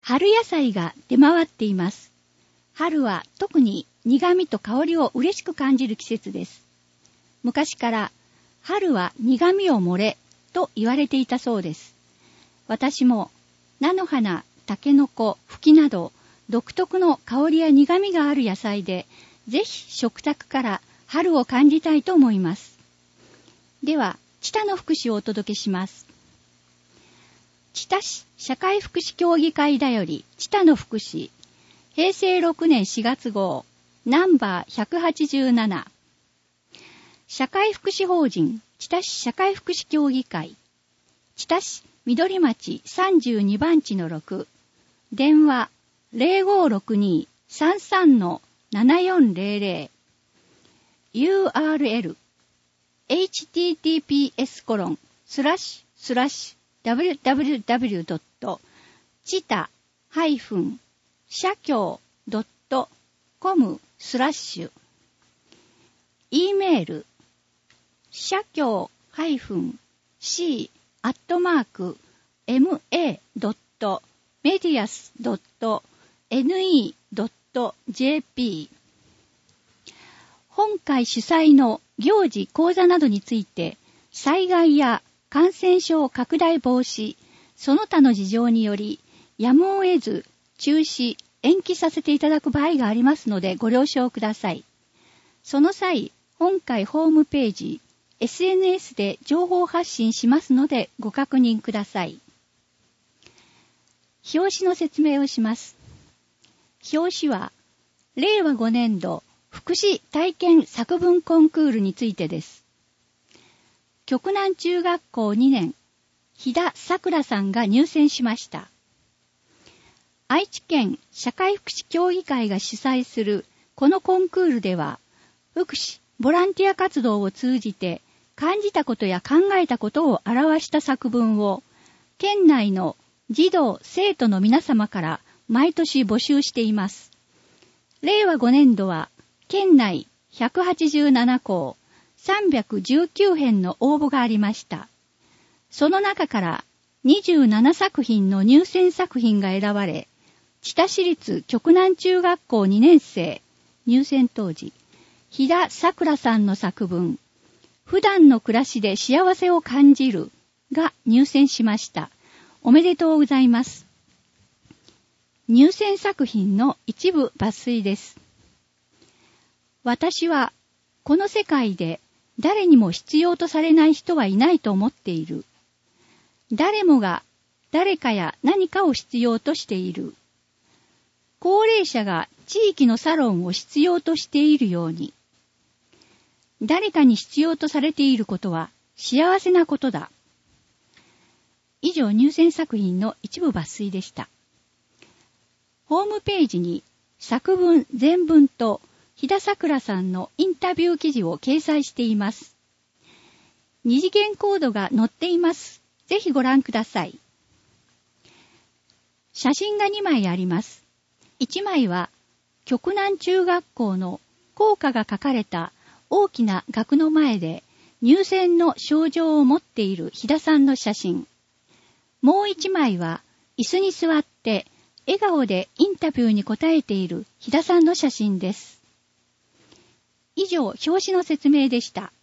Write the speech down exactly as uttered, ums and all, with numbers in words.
春野菜が出回っています。春は特に苦味と香りを嬉しく感じる季節です。昔から春は苦味を漏れと言われていたそうです。私も菜の花、タケノコ、フキなど独特の香りや苦味がある野菜で、ぜひ食卓から春を感じたいと思います。では、知多の福祉をお届けします。知多市社会福祉協議会だより知多の福祉、へいせいろくねんしがつ号、ナンバーひゃくはちじゅうなな。社会福祉法人知多市社会福祉協議会、知多市緑町さんじゅうにばんちのろく、電話 ゼロごろくに さんさん ななよんゼロゼロ、 ユーアールエル エイチティーティーピーエスコロンスラッシュスラッシュダブリューダブリューダブリュードットチタ社協ドットコムスラッシュ、 E メール社協 -c アットマーク エムエー ドットメディアス ドット エヌイー ドット ジェーピー。 本会主催の行事講座などについて、災害や感染症拡大防止、その他の事情によりやむを得ず中止延期させていただく場合がありますのでご了承ください。その際、本会ホームページ エスエヌエス で情報発信しますのでご確認ください。表紙の説明をします。表紙はれいわごねんど福祉体験作文コンクールについてです。旭南中学校にねん、飛田さくらさんが入選しました。愛知県社会福祉協議会が主催するこのコンクールでは、福祉、ボランティア活動を通じて感じたことや考えたことを表した作文を、県内の児童・生徒の皆様から毎年募集しています。れいわごねんどは、県内ひゃくはちじゅうななこう、さんびゃくじゅうきゅうへんの応募がありました。その中からにじゅうななさくひんの入選作品が選ばれ、知多市立旭南中学校にねんせい、入選当時、飛田さくらさんの作文、普段の暮らしで幸せを感じるが入選しました。おめでとうございます。入選作品の一部抜粋です。私はこの世界で誰にも必要とされない人はいないと思っている。誰もが誰かや何かを必要としている。高齢者が地域のサロンを必要としているように。誰かに必要とされていることは幸せなことだ。以上、入選作品の一部抜粋でした。ホームページに作文全文と飛田さくらさんのインタビュー記事を掲載しています。二次元コードが載っています。ぜひご覧ください。写真がにまいあります。いちまいは旭南中学校の校歌が書かれた大きな額の前で入選の賞状を持っている飛田さんの写真。もういちまいは椅子に座って笑顔でインタビューに答えている飛田さんの写真です。以上、表紙の説明でした。